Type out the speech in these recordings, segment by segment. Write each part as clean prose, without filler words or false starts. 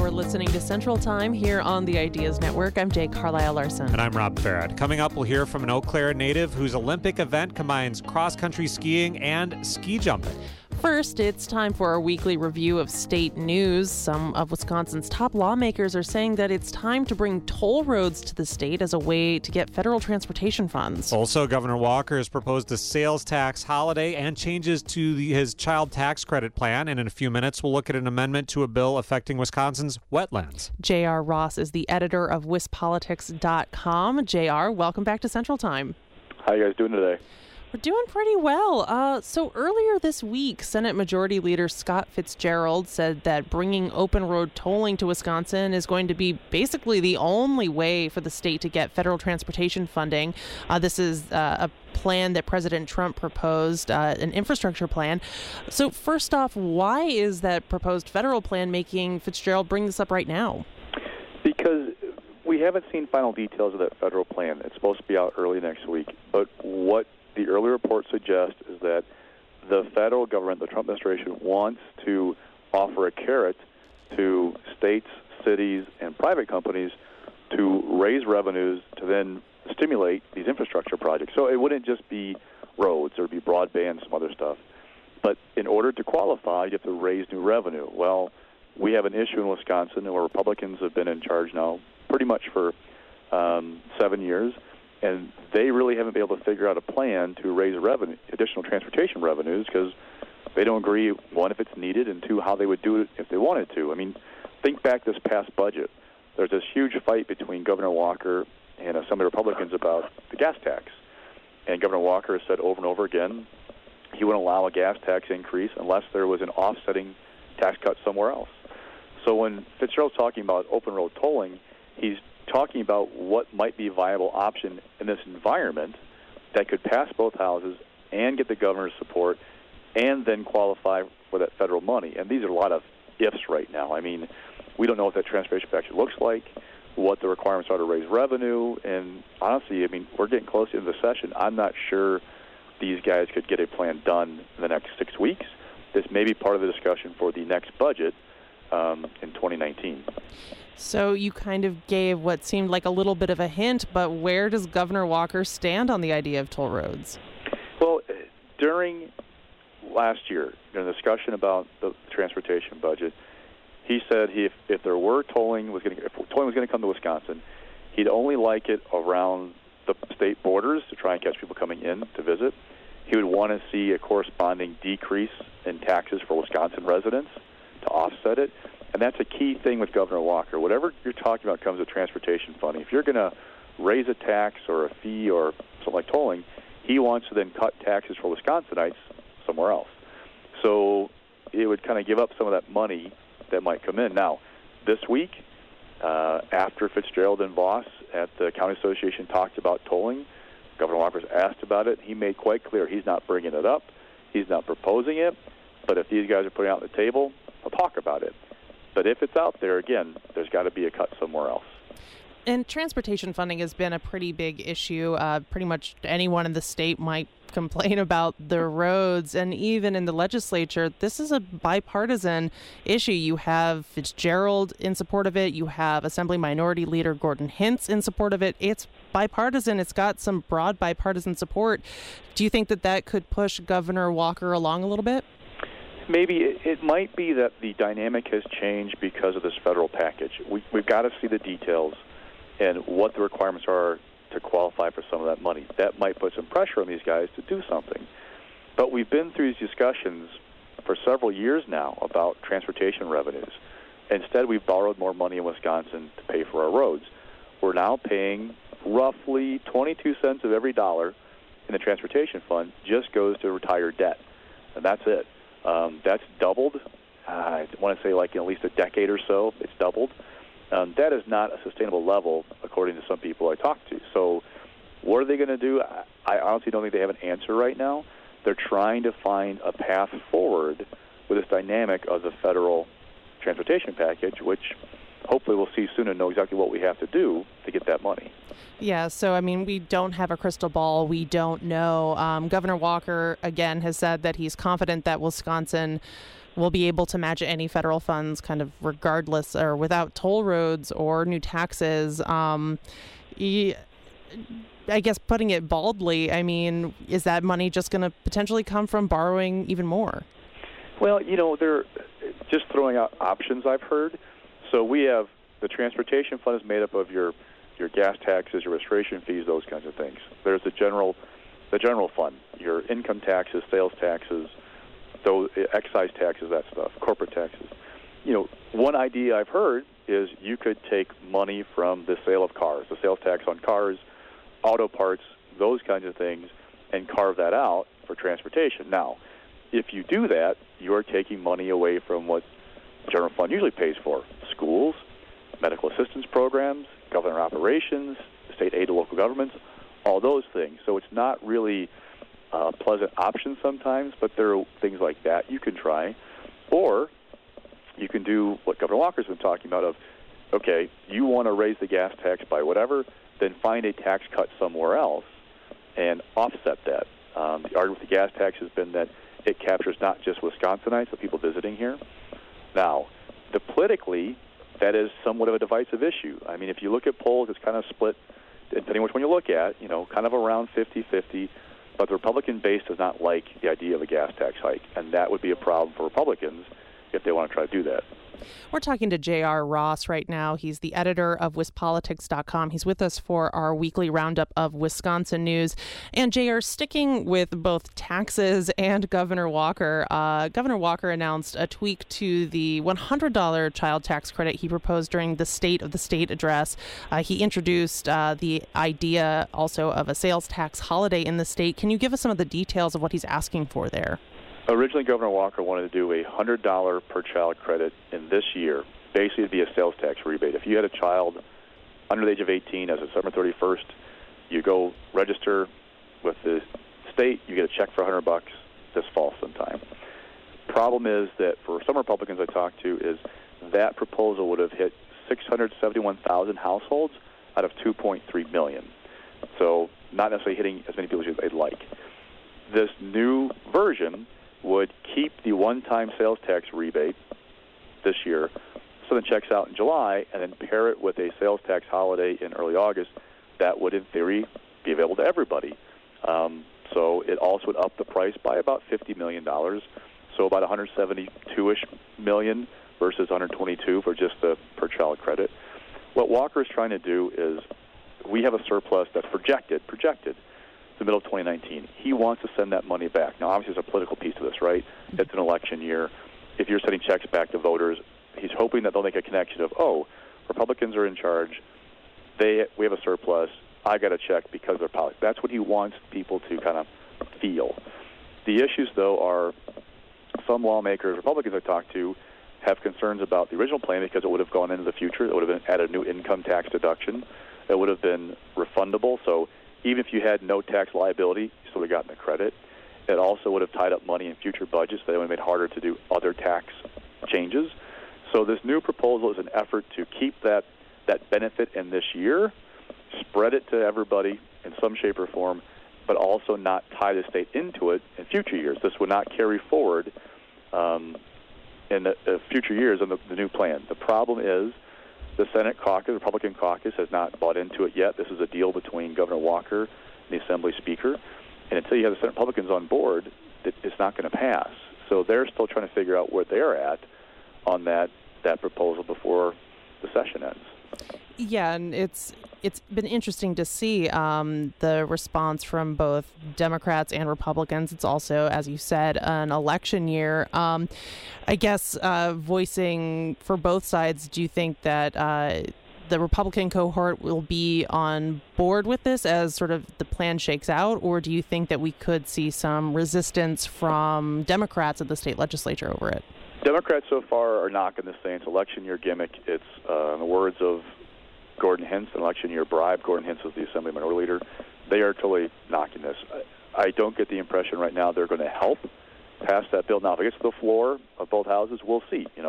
You're listening to Central Time here on the Ideas Network. I'm Jay Carlisle Larson. And I'm Rob Farrad. Coming up, we'll hear from an Eau Claire native whose Olympic event combines cross-country skiing and ski jumping. First, it's time for our weekly review of state news. Some of Wisconsin's top lawmakers are saying that it's time to bring toll roads to the state as a way to get federal transportation funds. Also, Governor Walker has proposed a sales tax holiday and changes to his child tax credit plan. And in a few minutes, we'll look at an amendment to a bill affecting Wisconsin's wetlands. J.R. Ross is the editor of WisPolitics.com. J.R., welcome back to Central Time. How you guys doing today? We're doing pretty well. So earlier this week, Senate Majority Leader Scott Fitzgerald said that bringing open road tolling to Wisconsin is going to be basically the only way for the state to get federal transportation funding. This is a plan that President Trump proposed, an infrastructure plan. So first off, why is that proposed federal plan making Fitzgerald bring this up right now? Because we haven't seen final details of that federal plan. It's supposed to be out early next week. But what the early report suggests is that the federal government, the Trump administration, wants to offer a carrot to states, cities, and private companies to raise revenues to then stimulate these infrastructure projects. So it wouldn't just be roads, there would be broadband, some other stuff. But in order to qualify, you have to raise new revenue. Well, we have an issue in Wisconsin where Republicans have been in charge now pretty much for 7 years, and they really haven't been able to figure out a plan to raise revenue, additional transportation revenues, because they don't agree, one, if it's needed, and two, how they would do it if they wanted to. I mean, think back this past budget. There's this huge fight between Governor Walker and some of the Republicans about the gas tax. And Governor Walker has said over and over again he wouldn't allow a gas tax increase unless there was an offsetting tax cut somewhere else. So when Fitzgerald's talking about open road tolling, he's talking about what might be a viable option in this environment that could pass both houses and get the governor's support and then qualify for that federal money. And these are a lot of ifs right now. I mean, we don't know what that transportation package looks like, what the requirements are to raise revenue, and honestly, I mean, we're getting close to the session. I'm not sure these guys could get a plan done in the next 6 weeks. This may be part of the discussion for the next budget in 2019. So you kind of gave what seemed like a little bit of a hint, but where does Governor Walker stand on the idea of toll roads? Well, during last year, in a discussion about the transportation budget, he said if there were tolling if tolling was going to come to Wisconsin, he'd only like it around the state borders to try and catch people coming in to visit. He would want to see a corresponding decrease in taxes for Wisconsin residents to offset it. And that's a key thing with Governor Walker. Whatever you're talking about comes with transportation funding. If you're going to raise a tax or a fee or something like tolling, he wants to then cut taxes for Wisconsinites somewhere else. So it would kind of give up some of that money that might come in. Now, this week, after Fitzgerald and Voss at the County Association talked about tolling, Governor Walker's asked about it. He made quite clear he's not bringing it up. He's not proposing it. But if these guys are putting it out on the table, he'll talk about it. But if it's out there, again, there's got to be a cut somewhere else. And transportation funding has been a pretty big issue. Pretty much anyone in the state might complain about the roads. And even in the legislature, this is a bipartisan issue. You have Fitzgerald in support of it. You have Assembly Minority Leader Gordon Hintz in support of it. It's bipartisan. It's got some broad bipartisan support. Do you think that could push Governor Walker along a little bit? Maybe it might be that the dynamic has changed because of this federal package. We've got to see the details and what the requirements are to qualify for some of that money. That might put some pressure on these guys to do something. But we've been through these discussions for several years now about transportation revenues. Instead, we've borrowed more money in Wisconsin to pay for our roads. We're now paying roughly 22 cents of every dollar in the transportation fund just goes to retire debt, and that's it. That's doubled. I want to say like in at least a decade or so, it's doubled. That is not a sustainable level, according to some people I talked to. So what are they going to do? I honestly don't think they have an answer right now. They're trying to find a path forward with this dynamic of the federal transportation package, which hopefully we'll see soon and know exactly what we have to do to get that money. Yeah, so I mean, we don't have a crystal ball. We don't know. Governor Walker, again, has said that he's confident that Wisconsin will be able to match any federal funds kind of regardless or without toll roads or new taxes. I guess putting it baldly, I mean, is that money just going to potentially come from borrowing even more? Well, they're just throwing out options, I've heard. So we have the transportation fund is made up of your gas taxes, your registration fees, those kinds of things. There's the general fund, your income taxes, sales taxes, those excise taxes, that stuff, corporate taxes. One idea I've heard is you could take money from the sale of cars, the sales tax on cars, auto parts, those kinds of things, and carve that out for transportation. Now, if you do that, you're taking money away from what the general fund usually pays for: schools, medical assistance programs, government operations, state aid to local governments, all those things. So it's not really a pleasant option sometimes, but there are things like that you can try. Or you can do what Governor Walker's been talking about of, okay, you want to raise the gas tax by whatever, then find a tax cut somewhere else and offset that. The argument with the gas tax has been that it captures not just Wisconsinites, but people visiting here. Now, politically, that is somewhat of a divisive issue. I mean, if you look at polls, it's kind of split, depending which one you look at, kind of around 50-50, but the Republican base does not like the idea of a gas tax hike, and that would be a problem for Republicans if they want to try to do that. We're talking to J.R. Ross right now. He's the editor of WisPolitics.com. He's with us for our weekly roundup of Wisconsin news. And J.R., sticking with both taxes and Governor Walker, Governor Walker announced a tweak to the $100 child tax credit he proposed during the State of the State address. He introduced the idea also of a sales tax holiday in the state. Can you give us some of the details of what he's asking for there? Originally, Governor Walker wanted to do a $100 per child credit in this year. Basically, it'd be a sales tax rebate. If you had a child under the age of 18 as of December 31st, you go register with the state, you get a check for $100 this fall sometime. Problem is that for some Republicans I talked to is that proposal would have hit 671,000 households out of 2.3 million. So not necessarily hitting as many people as they'd like. This new version would keep the one-time sales tax rebate this year, so then checks out in July, and then pair it with a sales tax holiday in early August that would, in theory, be available to everybody. So it also would up the price by about $50 million, so about $172-ish million versus $122 for just the per-child credit. What Walker is trying to do is we have a surplus that's projected the middle of 2019. He wants to send that money back. Now, obviously, there's a political piece to this, right? It's an election year. If you're sending checks back to voters, he's hoping that they'll make a connection of, Republicans are in charge. We have a surplus. I got a check because of their politics. That's what he wants people to kind of feel. The issues, though, are some lawmakers, Republicans I talked to, have concerns about the original plan because it would have gone into the future. It would have added a new income tax deduction. It would have been refundable. So even if you had no tax liability, you still would have gotten the credit. It also would have tied up money in future budgets that would have made it harder to do other tax changes. So this new proposal is an effort to keep that benefit in this year, spread it to everybody in some shape or form, but also not tie the state into it in future years. This would not carry forward in the future years on the new plan. The problem is the Senate caucus, the Republican caucus, has not bought into it yet. This is a deal between Governor Walker and the Assembly Speaker. And until you have the Senate Republicans on board, it's not going to pass. So they're still trying to figure out where they're at on that proposal before the session ends. Yeah, and it's been interesting to see the response from both Democrats and Republicans. It's also, as you said, an election year. I guess voicing for both sides, do you think that the Republican cohort will be on board with this as sort of the plan shakes out, or do you think that we could see some resistance from Democrats at the state legislature over it? Democrats so far are knocking this thing. It's election year gimmick. It's, in the words of Gordon Hintz, an election year bribe. Gordon Hintz is the Assembly Minority Leader. They are totally knocking this. I don't get the impression right now they're going to help pass that bill. Now, if it gets to the floor of both houses, we'll see.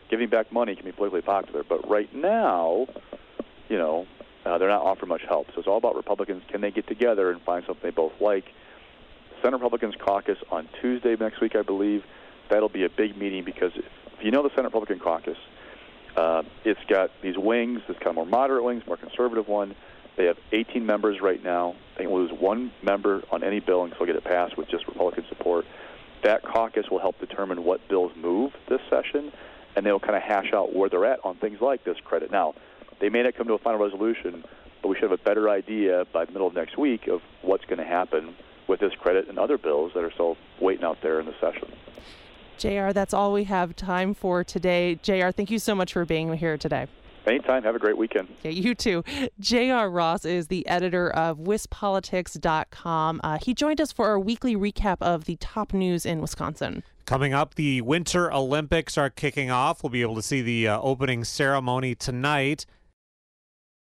giving back money can be politically popular. But right now, they're not offering much help. So it's all about Republicans. Can they get together and find something they both like? Senate Republicans caucus on Tuesday next week, I believe. That'll be a big meeting because if you know the Senate Republican caucus, it's got these wings, this kind of more moderate wings, more conservative one. They have 18 members right now. They can lose one member on any bill and still get it passed with just Republican support. That caucus will help determine what bills move this session, and they'll kind of hash out where they're at on things like this credit. Now, they may not come to a final resolution, but we should have a better idea by the middle of next week of what's going to happen with this credit and other bills that are still waiting out there in the session. JR, that's all we have time for today. JR, thank you so much for being here today. Anytime. Have a great weekend. Yeah, you too. J.R. Ross is the editor of WisPolitics.com. He joined us for our weekly recap of the top news in Wisconsin. Coming up, the Winter Olympics are kicking off. We'll be able to see the opening ceremony tonight.